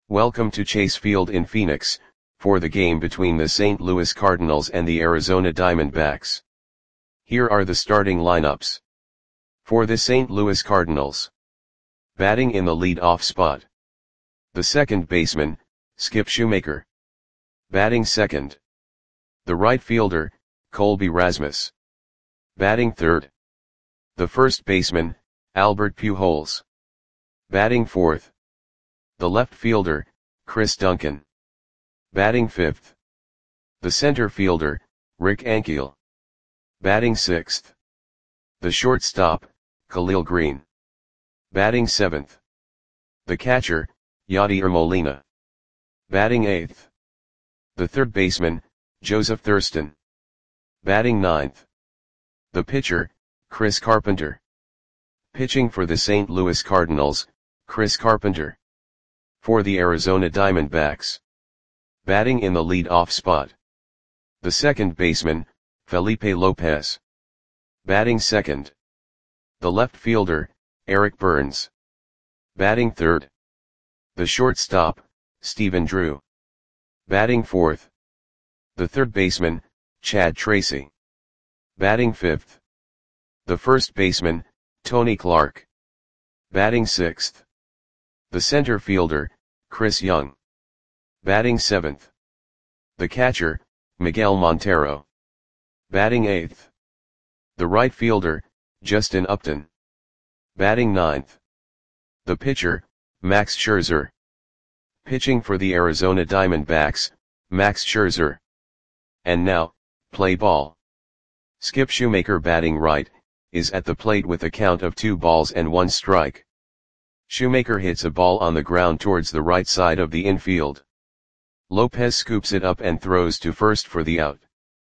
Welcome to Chase Field in Phoenix, for the game between the St. Louis Cardinals and the Arizona Diamondbacks. Here are the starting lineups. For the St. Louis Cardinals. Batting in the lead-off spot. The second baseman, Skip Shoemaker. Batting second. The right fielder, Colby Rasmus. Batting third. The first baseman, Albert Pujols. Batting fourth. The left fielder, Chris Duncan. Batting fifth. The center fielder, Rick Ankiel. Batting sixth. The shortstop, Khalil Greene. Batting seventh. The catcher, Yadier Molina. Batting eighth. The third baseman, Joseph Thurston. Batting ninth. The pitcher, Chris Carpenter. Pitching for the St. Louis Cardinals, Chris Carpenter. For the Arizona Diamondbacks. Batting in the lead-off spot. The second baseman, Felipe Lopez. Batting second. The left fielder, Eric Burns. Batting third. The shortstop, Stephen Drew. Batting fourth. The third baseman, Chad Tracy. Batting fifth. The first baseman, Tony Clark. Batting sixth. The center fielder, Chris Young. Batting seventh. The catcher, Miguel Montero. Batting eighth. The right fielder, Justin Upton. Batting ninth. The pitcher, Max Scherzer. Pitching for the Arizona Diamondbacks, Max Scherzer. And now, play ball. Skip Shoemaker batting right, is at the plate with a count of 2 balls and 1 strike. Shoemaker hits a ball on the ground towards the right side of the infield. Lopez scoops it up and throws to first for the out.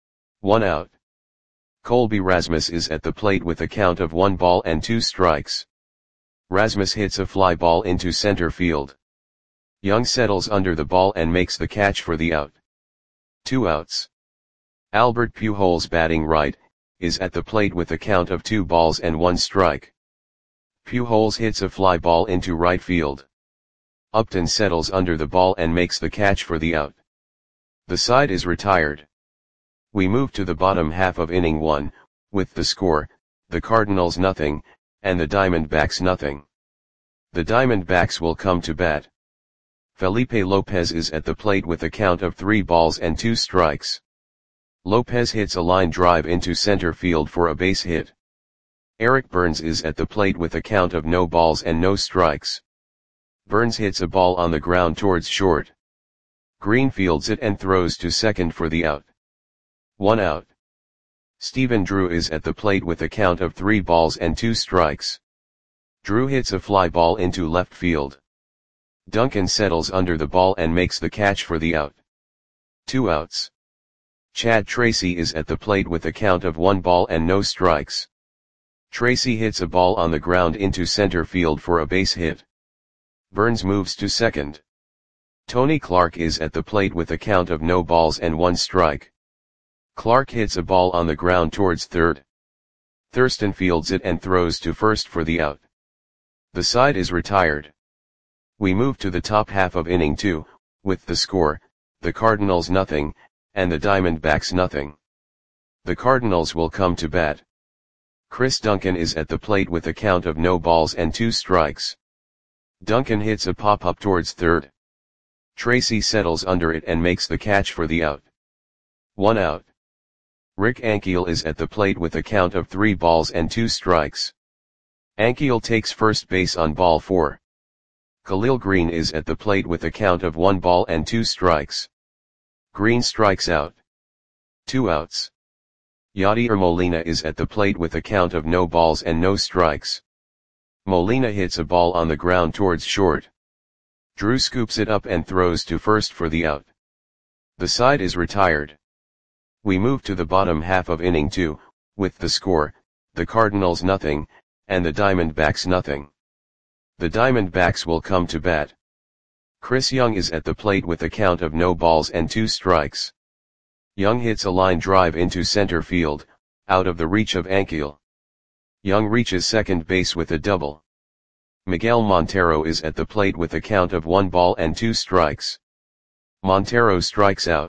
1 out. Colby Rasmus is at the plate with a count of 1 ball and 2 strikes. Rasmus hits a fly ball into center field. Young settles under the ball and makes the catch for the out. 2 outs. Albert Pujols batting right, is at the plate with a count of 2 balls and 1 strike. Pujols hits a fly ball into right field. Upton settles under the ball and makes the catch for the out. The side is retired. We move to the bottom half of inning 1, with the score, the Cardinals nothing, and the Diamondbacks nothing. The Diamondbacks will come to bat. Felipe Lopez is at the plate with a count of 3 balls and 2 strikes. Lopez hits a line drive into center field for a base hit. Eric Burns is at the plate with a count of no balls and no strikes. Burns hits a ball on the ground towards short. Greene fields it and throws to second for the out. 1 out. Stephen Drew is at the plate with a count of 3 balls and 2 strikes. Drew hits a fly ball into left field. Duncan settles under the ball and makes the catch for the out. 2 outs. Chad Tracy is at the plate with a count of 1 ball and no strikes. Tracy hits a ball on the ground into center field for a base hit. Burns moves to second. Tony Clark is at the plate with a count of no balls and 1 strike. Clark hits a ball on the ground towards third. Thurston fields it and throws to first for the out. The side is retired. We move to the top half of inning 2, with the score, the Cardinals nothing, and the Diamondbacks nothing. The Cardinals will come to bat. Chris Duncan is at the plate with a count of no balls and 2 strikes. Duncan hits a pop-up towards third. Tracy settles under it and makes the catch for the out. 1 out. Rick Ankiel is at the plate with a count of 3 balls and 2 strikes. Ankiel takes first base on ball 4. Khalil Greene is at the plate with a count of 1 ball and 2 strikes. Greene strikes out. 2 outs. Yadier Molina is at the plate with a count of no balls and no strikes. Molina hits a ball on the ground towards short. Drew scoops it up and throws to first for the out. The side is retired. We move to the bottom half of inning 2, with the score, the Cardinals nothing, and the Diamondbacks nothing. The Diamondbacks will come to bat. Chris Young is at the plate with a count of no balls and 2 strikes. Young hits a line drive into center field, out of the reach of Ankiel. Young reaches second base with a double. Miguel Montero is at the plate with a count of 1 ball and 2 strikes. Montero strikes out.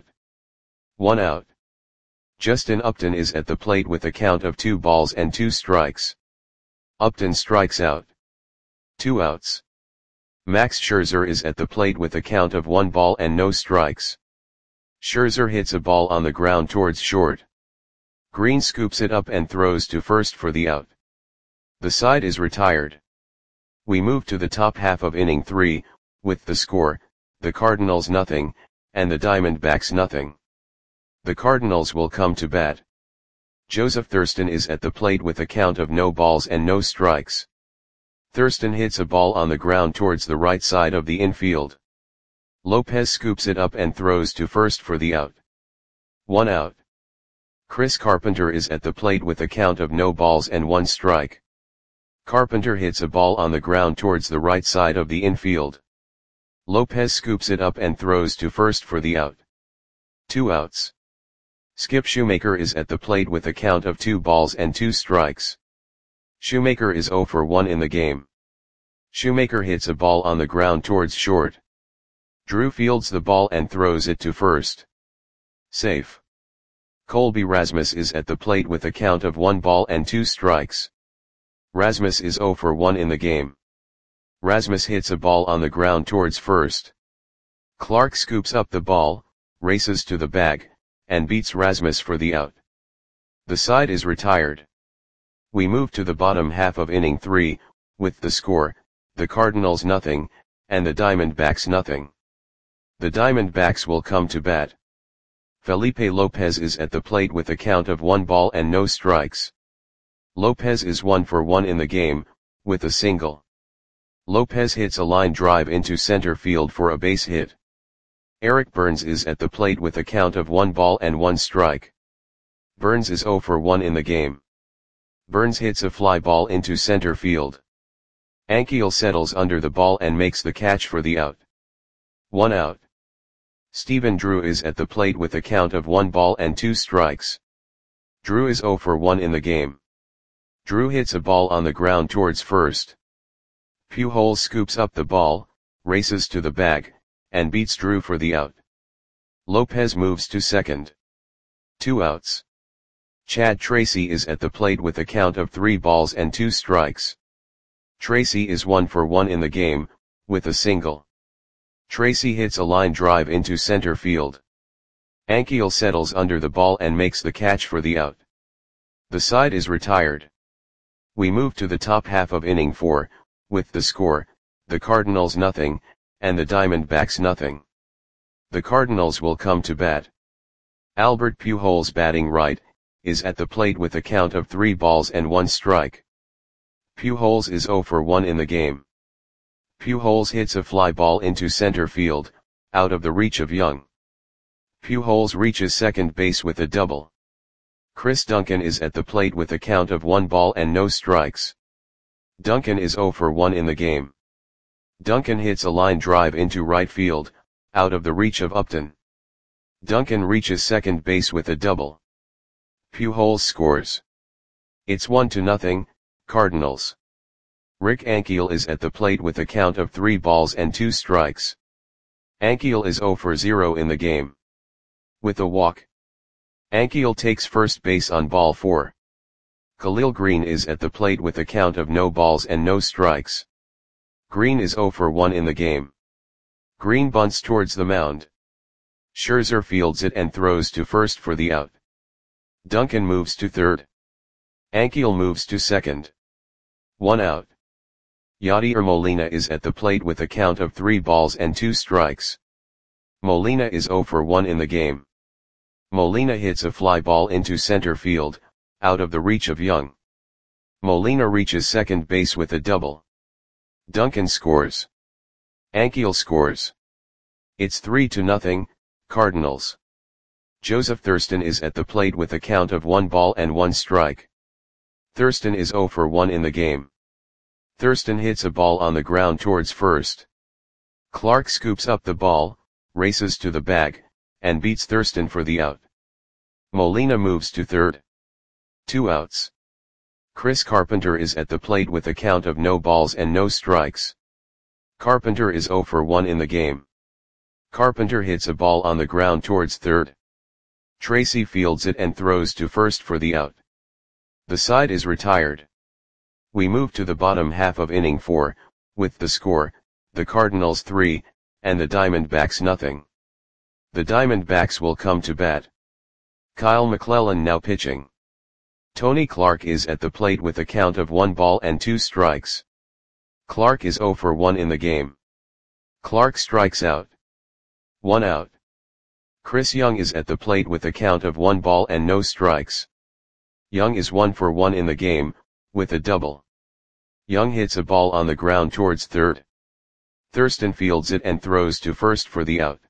1 out. Justin Upton is at the plate with a count of 2 balls and 2 strikes. Upton strikes out. 2 outs. Max Scherzer is at the plate with a count of 1 ball and no strikes. Scherzer hits a ball on the ground towards short. Green scoops it up and throws to first for the out. The side is retired. We move to the top half of inning 3, with the score, the Cardinals nothing, and the Diamondbacks nothing. The Cardinals will come to bat. Joseph Thurston is at the plate with a count of no balls and no strikes. Thurston hits a ball on the ground towards the right side of the infield. Lopez scoops it up and throws to first for the out. 1 out. Chris Carpenter is at the plate with a count of no balls and 1 strike. Carpenter hits a ball on the ground towards the right side of the infield. Lopez scoops it up and throws to first for the out. 2 outs. Skip Shoemaker is at the plate with a count of 2 balls and 2 strikes. Shoemaker is 0 for 1 in the game. Shoemaker hits a ball on the ground towards short. Drew fields the ball and throws it to first. Safe. Colby Rasmus is at the plate with a count of 1 ball and 2 strikes. Rasmus is 0 for 1 in the game. Rasmus hits a ball on the ground towards first. Clark scoops up the ball, races to the bag, and beats Rasmus for the out. The side is retired. We move to the bottom half of inning 3, with the score, the Cardinals nothing, and the Diamondbacks nothing. The Diamondbacks will come to bat. Felipe Lopez is at the plate with a count of 1 ball and no strikes. Lopez is 1 for 1 in the game, with a single. Lopez hits a line drive into center field for a base hit. Eric Burns is at the plate with a count of 1 ball and 1 strike. Burns is 0 for 1 in the game. Burns hits a fly ball into center field. Ankiel settles under the ball and makes the catch for the out. 1 out. Stephen Drew is at the plate with a count of 1 ball and 2 strikes. Drew is 0 for 1 in the game. Drew hits a ball on the ground towards first. Pujols scoops up the ball, races to the bag, and beats Drew for the out. Lopez moves to second. 2 outs. Chad Tracy is at the plate with a count of 3 balls and 2 strikes. Tracy is 1 for 1 in the game, with a single. Tracy hits a line drive into center field. Ankiel settles under the ball and makes the catch for the out. The side is retired. We move to the top half of inning 4, with the score, the Cardinals nothing, and the Diamondbacks nothing. The Cardinals will come to bat. Albert Pujols batting right, is at the plate with a count of 3 balls and 1 strike. Pujols is 0 for 1 in the game. Pujols hits a fly ball into center field, out of the reach of Young. Pujols reaches second base with a double. Chris Duncan is at the plate with a count of 1 ball and no strikes. Duncan is 0 for 1 in the game. Duncan hits a line drive into right field, out of the reach of Upton. Duncan reaches second base with a double. Pujols scores. It's 1-0, Cardinals. Rick Ankiel is at the plate with a count of 3 balls and 2 strikes. Ankiel is 0 for 0 in the game. With a walk. Ankiel takes first base on ball 4. Khalil Green is at the plate with a count of no balls and no strikes. Green is 0 for 1 in the game. Green bunts towards the mound. Scherzer fields it and throws to first for the out. Duncan moves to third. Ankiel moves to second. 1 out. Yadier Molina is at the plate with a count of 3 balls and 2 strikes. Molina is 0 for 1 in the game. Molina hits a fly ball into center field, out of the reach of Young. Molina reaches second base with a double. Duncan scores. Ankiel scores. It's 3-0, Cardinals. Joseph Thurston is at the plate with a count of 1 ball and 1 strike. Thurston is 0 for 1 in the game. Thurston hits a ball on the ground towards first. Clark scoops up the ball, races to the bag, and beats Thurston for the out. Molina moves to third. 2 outs. Chris Carpenter is at the plate with a count of no balls and no strikes. Carpenter is 0 for 1 in the game. Carpenter hits a ball on the ground towards third. Tracy fields it and throws to first for the out. The side is retired. We move to the bottom half of inning 4, with the score, the Cardinals 3, and the Diamondbacks nothing. The Diamondbacks will come to bat. Kyle McClellan now pitching. Tony Clark is at the plate with a count of 1 ball and 2 strikes. Clark is 0 for 1 in the game. Clark strikes out. 1 out. Chris Young is at the plate with a count of 1 ball and no strikes. Young is 1 for 1 in the game, with a double. Young hits a ball on the ground towards third. Thurston fields it and throws to first for the out.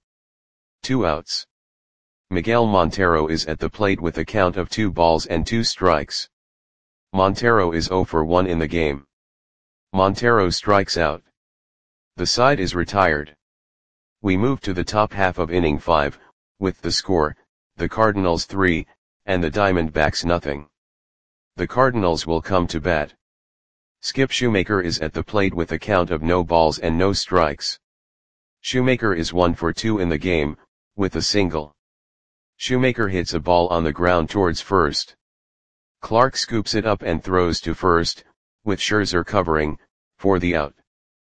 2 outs. Miguel Montero is at the plate with a count of 2 balls and 2 strikes. Montero is 0 for 1 in the game. Montero strikes out. The side is retired. We move to the top half of inning 5, with the score, the Cardinals 3, and the Diamondbacks nothing. The Cardinals will come to bat. Skip Shoemaker is at the plate with a count of no balls and no strikes. Shoemaker is 1 for 2 in the game, with a single. Shoemaker hits a ball on the ground towards first. Clark scoops it up and throws to first, with Scherzer covering, for the out.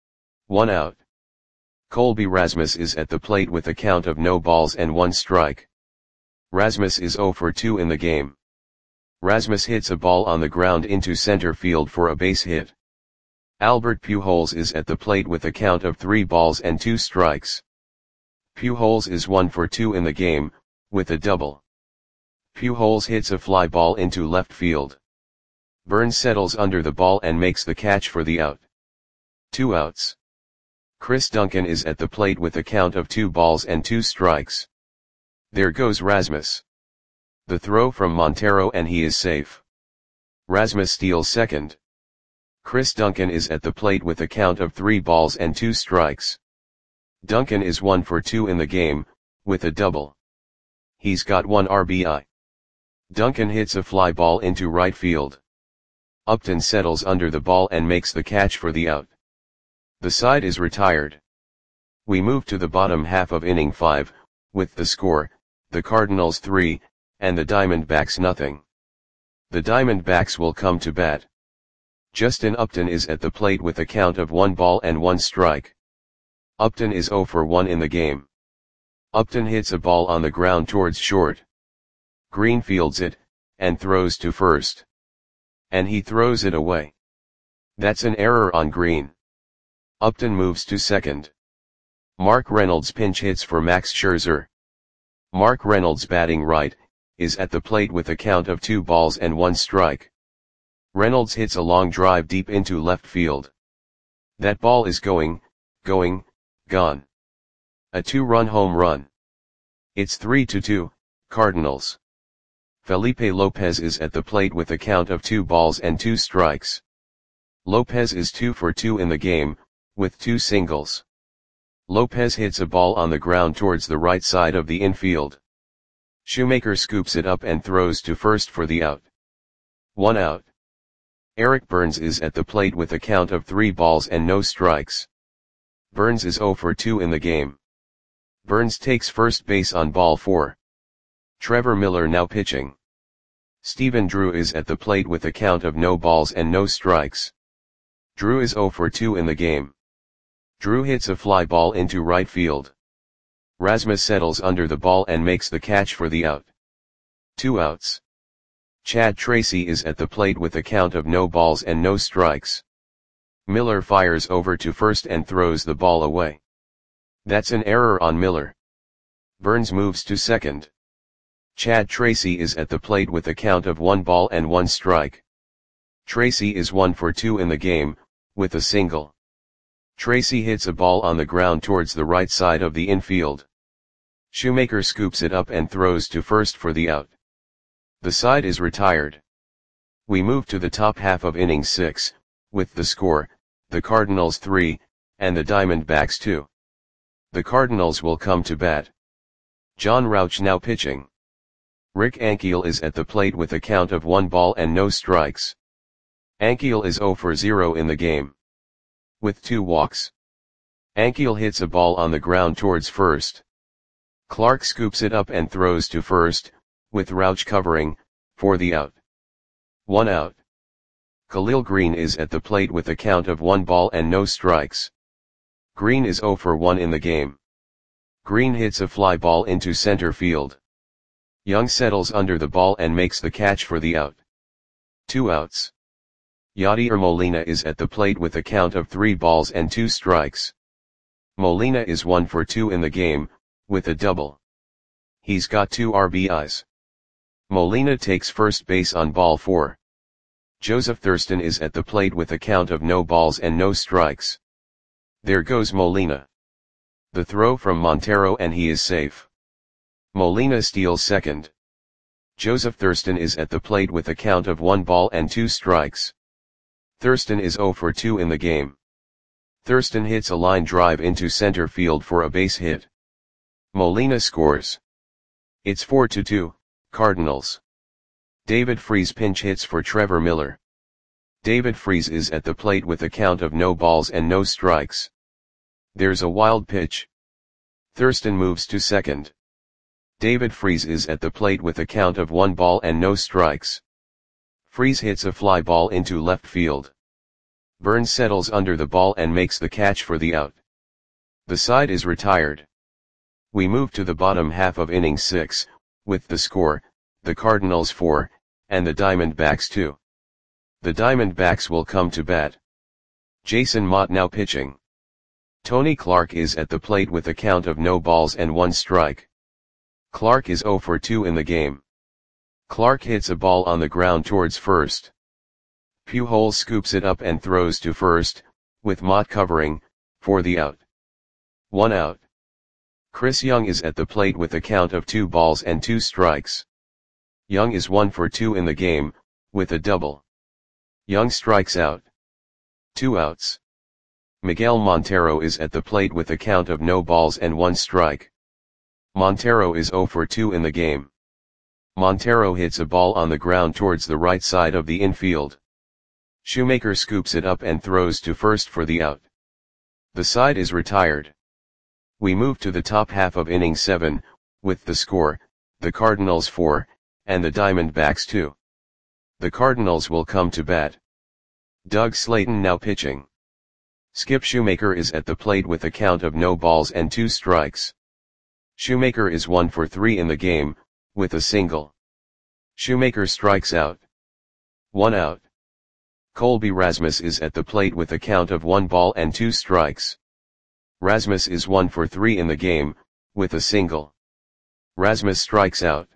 1 out. Colby Rasmus is at the plate with a count of no balls and 1 strike. Rasmus is 0 for 2 in the game. Rasmus hits a ball on the ground into center field for a base hit. Albert Pujols is at the plate with a count of 3 balls and 2 strikes. Pujols is 1 for 2 in the game, with a double. Pujols hits a fly ball into left field. Burns settles under the ball and makes the catch for the out. 2 outs. Chris Duncan is at the plate with a count of 2 balls and 2 strikes. There goes Rasmus. The throw from Montero and he is safe. Rasmus steals second. Chris Duncan is at the plate with a count of 3 balls and 2 strikes. Duncan is 1 for 2 in the game, with a double. He's got 1 RBI. Duncan hits a fly ball into right field. Upton settles under the ball and makes the catch for the out. The side is retired. We move to the bottom half of inning 5, with the score, the Cardinals 3, and the Diamondbacks nothing. The Diamondbacks will come to bat. Justin Upton is at the plate with a count of 1 ball and 1 strike. Upton is 0 for 1 in the game. Upton hits a ball on the ground towards short. Green fields it, and throws to first. And he throws it away. That's an error on Green. Upton moves to second. Mark Reynolds pinch hits for Max Scherzer. Mark Reynolds, batting right, is at the plate with a count of 2 balls and 1 strike. Reynolds hits a long drive deep into left field. That ball is gone. A 2-run home run. It's 3-2, Cardinals. Felipe Lopez is at the plate with a count of 2 balls and 2 strikes. Lopez is 2 for 2 in the game, with 2 singles. Lopez hits a ball on the ground towards the right side of the infield. Shoemaker scoops it up and throws to first for the out. 1 out. Eric Burns is at the plate with a count of 3 balls and no strikes. Burns is 0 for 2 in the game. Burns takes first base on ball 4. Trevor Miller now pitching. Stephen Drew is at the plate with a count of no balls and no strikes. Drew is 0 for 2 in the game. Drew hits a fly ball into right field. Rasmus settles under the ball and makes the catch for the out. 2 outs. Chad Tracy is at the plate with a count of no balls and no strikes. Miller fires over to first and throws the ball away. That's an error on Miller. Burns moves to second. Chad Tracy is at the plate with a count of 1 ball and 1 strike. Tracy is 1 for 2 in the game, with a single. Tracy hits a ball on the ground towards the right side of the infield. Shoemaker scoops it up and throws to first for the out. The side is retired. We move to the top half of inning 6, with the score, the Cardinals 3, and the Diamondbacks 2. The Cardinals will come to bat. John Rauch now pitching. Rick Ankiel is at the plate with a count of 1 ball and no strikes. Ankiel is 0 for 0 in the game. With 2 walks. Ankiel hits a ball on the ground towards first. Clark scoops it up and throws to first, with Rauch covering, for the out. 1 out. Khalil Green is at the plate with a count of 1 ball and no strikes. Green is 0 for 1 in the game. Green hits a fly ball into center field. Young settles under the ball and makes the catch for the out. 2 outs. Yadier Molina is at the plate with a count of 3 balls and 2 strikes. Molina is 1 for 2 in the game, with a double. He's got 2 RBIs. Molina takes first base on ball 4. Joseph Thurston is at the plate with a count of no balls and no strikes. There goes Molina. The throw from Montero and he is safe. Molina steals second. Joseph Thurston is at the plate with a count of 1 ball and 2 strikes. Thurston is 0 for 2 in the game. Thurston hits a line drive into center field for a base hit. Molina scores. It's 4-2, Cardinals. David Freese pinch hits for Trevor Miller. David Freese is at the plate with a count of no balls and no strikes. There's a wild pitch. Thurston moves to second. David Freese is at the plate with a count of 1 ball and no strikes. Freese hits a fly ball into left field. Burns settles under the ball and makes the catch for the out. The side is retired. We move to the bottom half of inning 6, with the score, the Cardinals 4, and the Diamondbacks 2. The Diamondbacks will come to bat. Jason Motte now pitching. Tony Clark is at the plate with a count of no balls and 1 strike. Clark is 0 for 2 in the game. Clark hits a ball on the ground towards first. Pujols scoops it up and throws to first, with Motte covering, for the out. 1 out. Chris Young is at the plate with a count of 2 balls and 2 strikes. Young is 1 for 2 in the game, with a double. Young strikes out. 2 outs. Miguel Montero is at the plate with a count of no balls and 1 strike. Montero is 0 for 2 in the game. Montero hits a ball on the ground towards the right side of the infield. Shoemaker scoops it up and throws to first for the out. The side is retired. We move to the top half of inning 7, with the score, the Cardinals 4, and the Diamondbacks 2. The Cardinals will come to bat. Doug Slayton now pitching. Skip Shoemaker is at the plate with a count of no balls and 2 strikes. Shoemaker is 1 for 3 in the game, with a single. Shoemaker strikes out. 1 out. Colby Rasmus is at the plate with a count of 1 ball and 2 strikes. Rasmus is 1 for 3 in the game, with a single. Rasmus strikes out.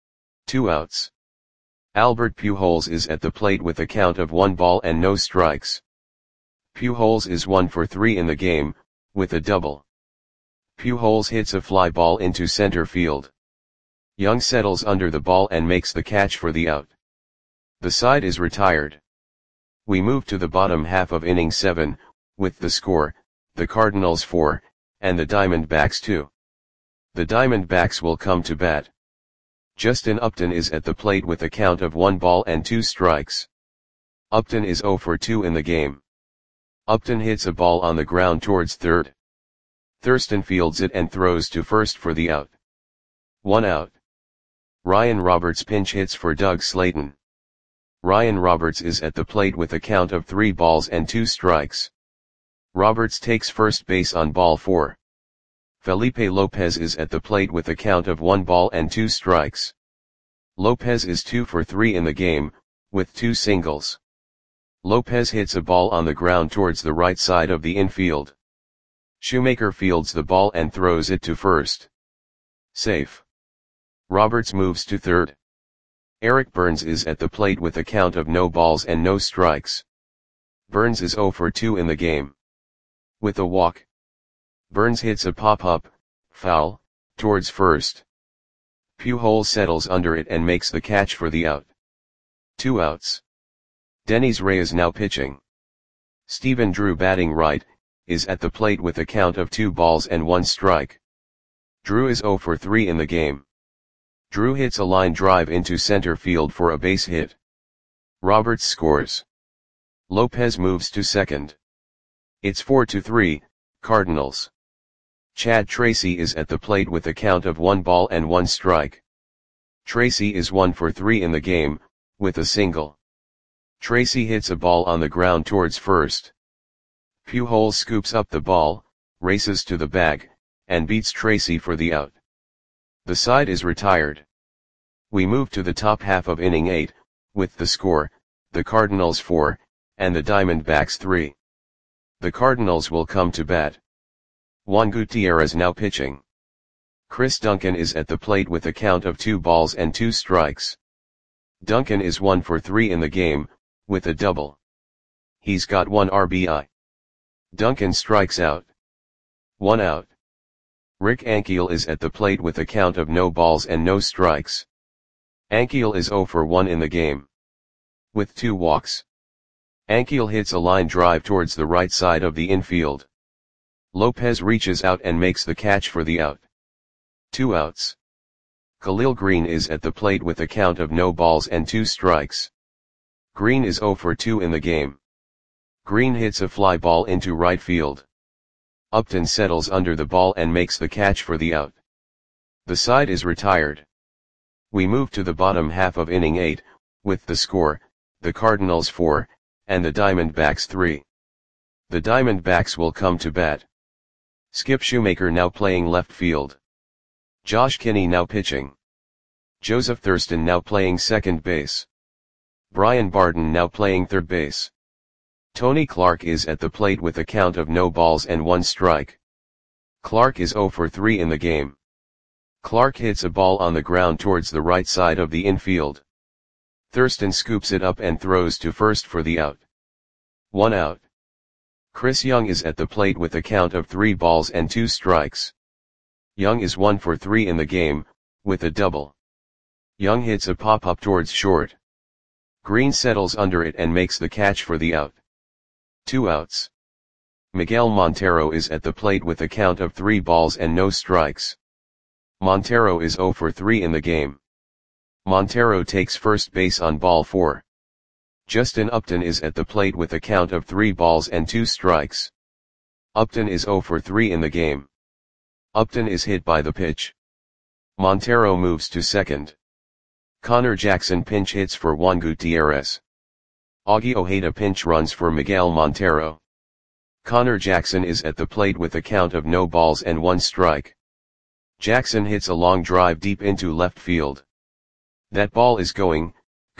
2 outs. Albert Pujols is at the plate with a count of 1 ball and no strikes. Pujols is 1 for 3 in the game, with a double. Pujols hits a fly ball into center field. Young settles under the ball and makes the catch for the out. The side is retired. We move to the bottom half of inning 7, with the score, the Cardinals 4, and the Diamondbacks 2. The Diamondbacks will come to bat. Justin Upton is at the plate with a count of 1 ball and 2 strikes. Upton is 0 for 2 in the game. Upton hits a ball on the ground towards third. Thurston fields it and throws to first for the out. 1 out. Ryan Roberts pinch hits for Doug Slayton. Ryan Roberts is at the plate with a count of 3 balls and 2 strikes. Roberts takes first base on ball 4. Felipe Lopez is at the plate with a count of 1 ball and 2 strikes. Lopez is 2 for 3 in the game, with 2 singles. Lopez hits a ball on the ground towards the right side of the infield. Shoemaker fields the ball and throws it to first. Safe. Roberts moves to third. Eric Burns is at the plate with a count of no balls and no strikes. Burns is 0 for 2 in the game. With a walk. Burns hits a pop-up, foul, towards first. Pujols settles under it and makes the catch for the out. 2 outs. Denys Reyes now pitching. Stephen Drew batting right, is at the plate with a count of 2 balls and 1 strike. Drew is 0 for 3 in the game. Drew hits a line drive into center field for a base hit. Roberts scores. Lopez moves to second. It's 4-3, Cardinals. Chad Tracy is at the plate with a count of 1 ball and 1 strike. Tracy is 1 for 3 in the game, with a single. Tracy hits a ball on the ground towards first. Pujols scoops up the ball, races to the bag, and beats Tracy for the out. The side is retired. We move to the top half of inning 8, with the score, the Cardinals 4, and the Diamondbacks 3. The Cardinals will come to bat. Juan Gutierrez now pitching. Chris Duncan is at the plate with a count of 2 balls and 2 strikes. Duncan is 1 for 3 in the game, with a double. He's got 1 RBI. Duncan strikes out. 1 out. Rick Ankiel is at the plate with a count of no balls and no strikes. Ankiel is 0 for 1 in the game, with 2 walks. Ankiel hits a line drive towards the right side of the infield. Lopez reaches out and makes the catch for the out. 2 outs. Khalil Green is at the plate with a count of no balls and 2 strikes. Green is 0 for 2 in the game. Green hits a fly ball into right field. Upton settles under the ball and makes the catch for the out. The side is retired. We move to the bottom half of inning 8, with the score, the Cardinals 4, and the Diamondbacks 3. The Diamondbacks will come to bat. Skip Shoemaker now playing left field. Josh Kinney now pitching. Joseph Thurston now playing second base. Brian Barton now playing third base. Tony Clark is at the plate with a count of no balls and 1 strike. Clark is 0 for 3 in the game. Clark hits a ball on the ground towards the right side of the infield. Thurston scoops it up and throws to first for the out. 1 out. Chris Young is at the plate with a count of 3 balls and 2 strikes. Young is 1 for 3 in the game, with a double. Young hits a pop-up towards short. Green settles under it and makes the catch for the out. 2 outs. Miguel Montero is at the plate with a count of 3 balls and no strikes. Montero is 0 for 3 in the game. Montero takes first base on ball 4. Justin Upton is at the plate with a count of 3 balls and 2 strikes. Upton is 0 for 3 in the game. Upton is hit by the pitch. Montero moves to second. Connor Jackson pinch hits for Juan Gutierrez. Augie Ojeda pinch runs for Miguel Montero. Connor Jackson is at the plate with a count of no balls and 1 strike. Jackson hits a long drive deep into left field. That ball is gone.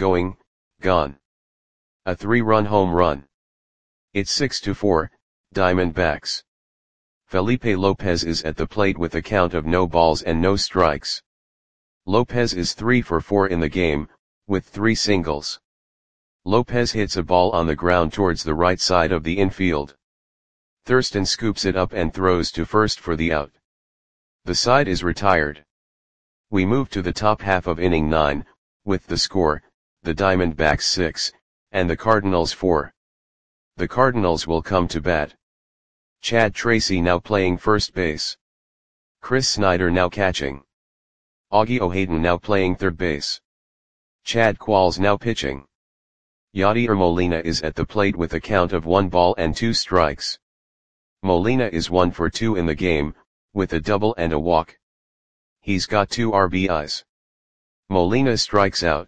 A 3-run home run. It's 6-4, Diamondbacks. Felipe Lopez is at the plate with a count of no balls and no strikes. Lopez is 3 for 4 in the game, with 3 singles. Lopez hits a ball on the ground towards the right side of the infield. Thurston scoops it up and throws to first for the out. The side is retired. We move to the top half of inning 9, with the score, the Diamondbacks 6, and the Cardinals 4. The Cardinals will come to bat. Chad Tracy now playing first base. Chris Snyder now catching. Augie Ojeda now playing third base. Chad Qualls now pitching. Yadier Molina is at the plate with a count of 1 ball and 2 strikes. Molina is 1 for 2 in the game, with a double and a walk. He's got 2 RBIs. Molina strikes out.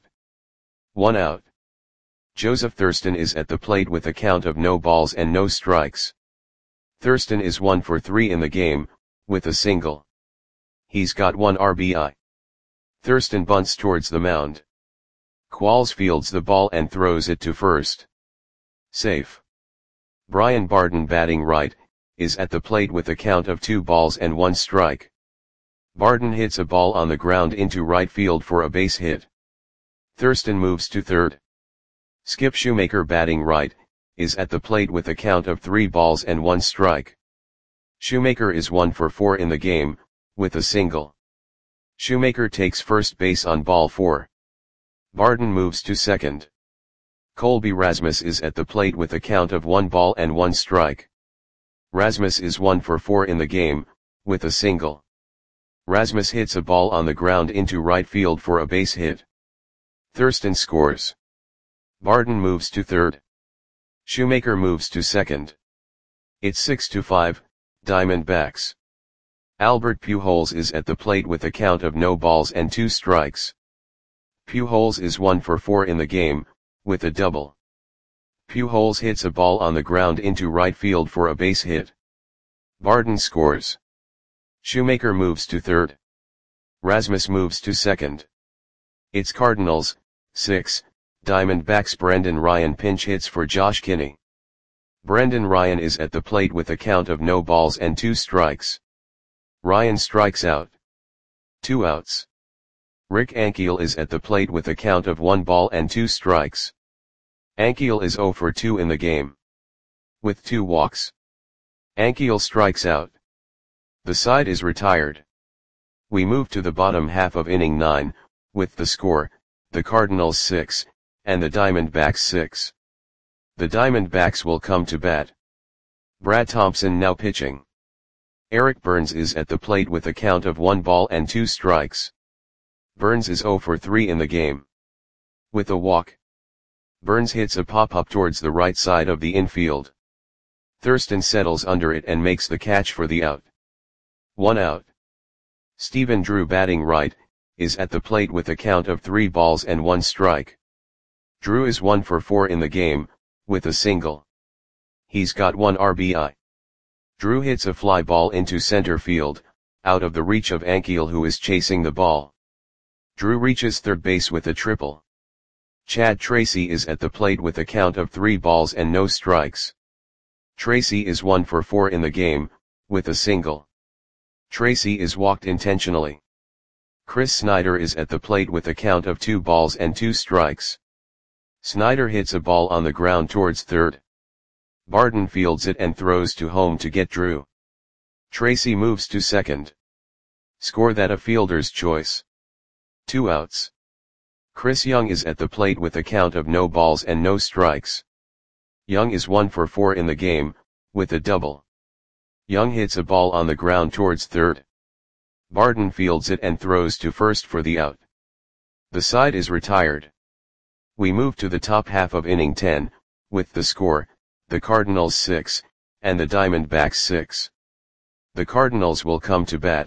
1 out. Joseph Thurston is at the plate with a count of no balls and no strikes. Thurston is 1 for 3 in the game, with a single. He's got 1 RBI. Thurston bunts towards the mound. Qualls fields the ball and throws it to first. Safe. Brian Barton batting right, is at the plate with a count of 2 balls and 1 strike. Barton hits a ball on the ground into right field for a base hit. Thurston moves to third. Skip Shoemaker batting right, is at the plate with a count of 3 balls and 1 strike. Shoemaker is 1 for 4 in the game, with a single. Shoemaker takes first base on ball 4. Barton moves to second. Colby Rasmus is at the plate with a count of 1 ball and 1 strike. Rasmus is 1 for 4 in the game, with a single. Rasmus hits a ball on the ground into right field for a base hit. Thurston scores. Barton moves to third. Shoemaker moves to second. It's 6-5, Diamondbacks. Albert Pujols is at the plate with a count of no balls and 2 strikes. Pujols is 1 for 4 in the game, with a double. Pujols hits a ball on the ground into right field for a base hit. Barden scores. Shoemaker moves to third. Rasmus moves to second. It's Cardinals, 6, Diamondbacks. Brendan Ryan pinch hits for Josh Kinney. Brendan Ryan is at the plate with a count of no balls and 2 strikes. Ryan strikes out. 2 outs. Rick Ankiel is at the plate with a count of 1 ball and 2 strikes. Ankiel is 0 for 2 in the game, with 2 walks. Ankiel strikes out. The side is retired. We move to the bottom half of inning 9, with the score, the Cardinals 6, and the Diamondbacks 6. The Diamondbacks will come to bat. Brad Thompson now pitching. Eric Burns is at the plate with a count of 1 ball and 2 strikes. Burns is 0 for 3 in the game, with a walk. Burns hits a pop-up towards the right side of the infield. Thurston settles under it and makes the catch for the out. 1 out. Stephen Drew, batting right, is at the plate with a count of 3 balls and 1 strike. Drew is 1 for 4 in the game, with a single. He's got 1 RBI. Drew hits a fly ball into center field, out of the reach of Ankiel, who is chasing the ball. Drew reaches third base with a triple. Chad Tracy is at the plate with a count of 3 balls and no strikes. Tracy is 1 for 4 in the game, with a single. Tracy is walked intentionally. Chris Snyder is at the plate with a count of 2 balls and 2 strikes. Snyder hits a ball on the ground towards third. Barden fields it and throws to home to get Drew. Tracy moves to second. Score that a fielder's choice. 2 outs. Chris Young is at the plate with a count of no balls and no strikes. Young is 1 for 4 in the game, with a double. Young hits a ball on the ground towards third. Barden fields it and throws to first for the out. The side is retired. We move to the top half of inning 10, with the score, the Cardinals 6, and the Diamondbacks 6. The Cardinals will come to bat.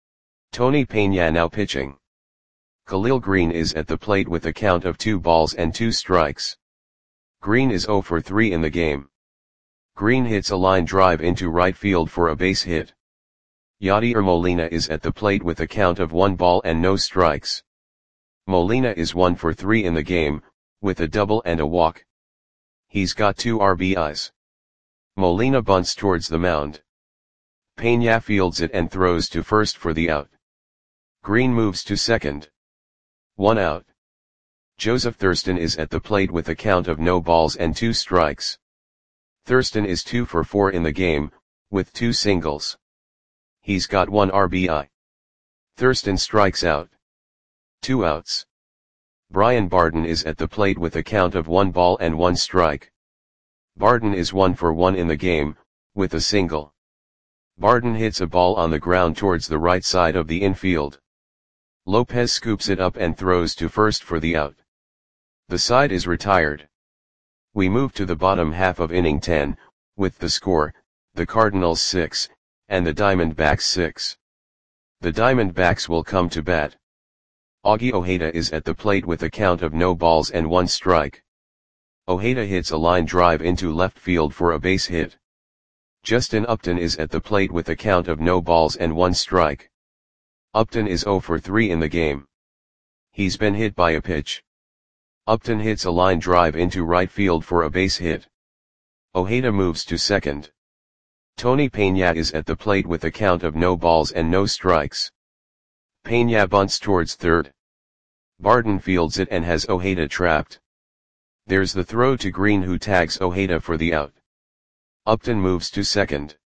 Tony Peña now pitching. Khalil Green is at the plate with a count of 2 balls and 2 strikes. Green is 0 for 3 in the game. Green hits a line drive into right field for a base hit. Yadier Molina is at the plate with a count of 1 ball and no strikes. Molina is 1 for 3 in the game, with a double and a walk. He's got 2 RBIs. Molina bunts towards the mound. Peña fields it and throws to first for the out. Green moves to second. 1 out. Joseph Thurston is at the plate with a count of no balls and 2 strikes. Thurston is 2 for 4 in the game, with 2 singles. He's got 1 RBI. Thurston strikes out. 2 outs. Brian Barden is at the plate with a count of 1 ball and 1 strike. Barden is 1 for 1 in the game, with a single. Barden hits a ball on the ground towards the right side of the infield. Lopez scoops it up and throws to first for the out. The side is retired. We move to the bottom half of inning 10, with the score, the Cardinals 6, and the Diamondbacks 6. The Diamondbacks will come to bat. Augie Ojeda is at the plate with a count of no balls and 1 strike. Ojeda hits a line drive into left field for a base hit. Justin Upton is at the plate with a count of no balls and 1 strike. Upton is 0 for 3 in the game. He's been hit by a pitch. Upton hits a line drive into right field for a base hit. Ojeda moves to second. Tony Peña is at the plate with a count of no balls and no strikes. Peña bunts towards third. Barden fields it and has Ojeda trapped. There's the throw to Green, who tags Ojeda for the out. Upton moves to second.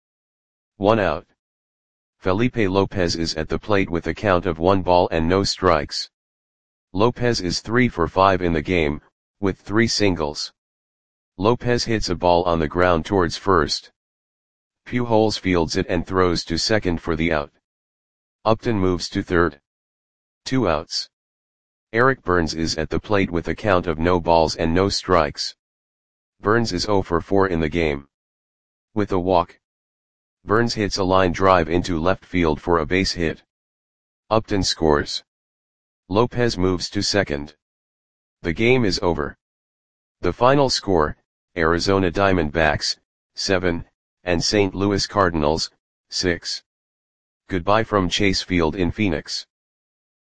1 out. Felipe Lopez is at the plate with a count of 1 ball and no strikes. Lopez is 3 for 5 in the game, with 3 singles. Lopez hits a ball on the ground towards first. Pujols fields it and throws to second for the out. Upton moves to third. 2 outs. Eric Burns is at the plate with a count of no balls and no strikes. Burnes is 0 for 4 in the game. With a walk, Burnes hits a line drive into left field for a base hit. Upton scores. Lopez moves to second. The game is over. The final score, Arizona Diamondbacks, 7, and St. Louis Cardinals, 6. Goodbye from Chase Field in Phoenix.